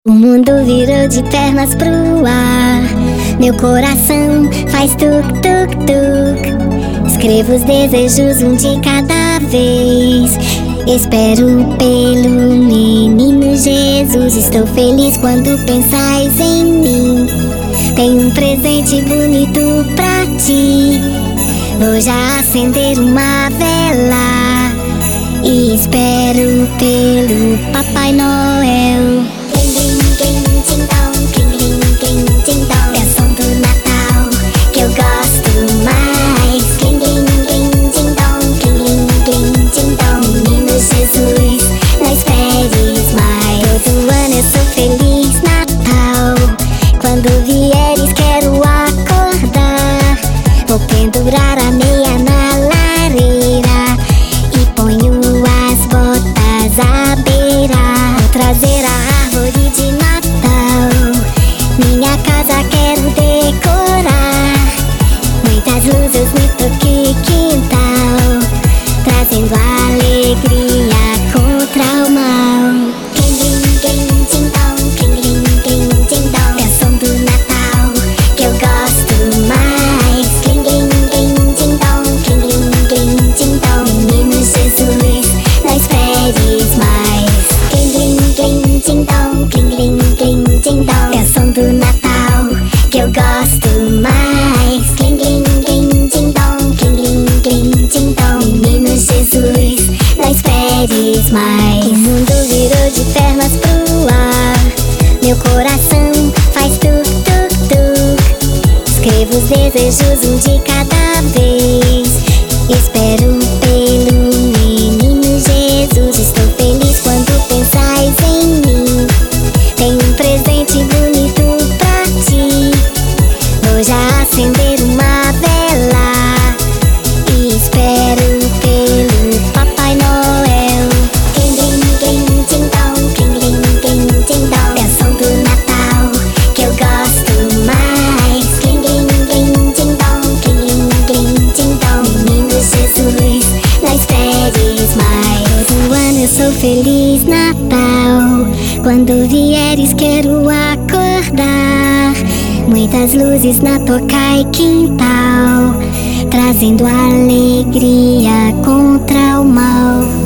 O mundo virou de pernas pro ar. Meu coração faz tuk-tuk-tuk. Escrevo os desejos um de cada vez. Espero pelo menino Jesus. Estou feliz quando pensais em mim. Tenho um presente bonito pra ti. Vou já acender uma vela e espero pelo Papai Noel. É o som do Natal que eu gosto mais. Menino Jesus, não esperes mais. Todo ano eu sou feliz Natal. Quando vieres quero acordar. Vou pendurar a meia na lareira e ponho as botas à beira. Vou trazer a árvore de Natal. Minha casa quero decorar. Muitas luzes no quintal, trazendo alegria contra o mal. É o som do Natal que eu gosto mais. Menino Jesus, não esperes mais. É o som do Natal que eu gosto mais. Menino Jesus, não esperes mais. O mundo virou de pernas pro ar. Meu coração faz tuk-tuk-tuk. Escrevo os desejos um de cada vez. Espero pelo menino Jesus. Estou feliz quando pensais em mim. Tenho um presente bonito pra ti. Vou já acender uma vela e espero pelo Papai Noel. É o som do Natal que eu gosto mais. Menino Jesus, não esperes mais. Todo ano eu sou feliz Natal. Quando vieres quero acordar. Muitas luzes na toca e quintal, trazendo alegria contra o mal.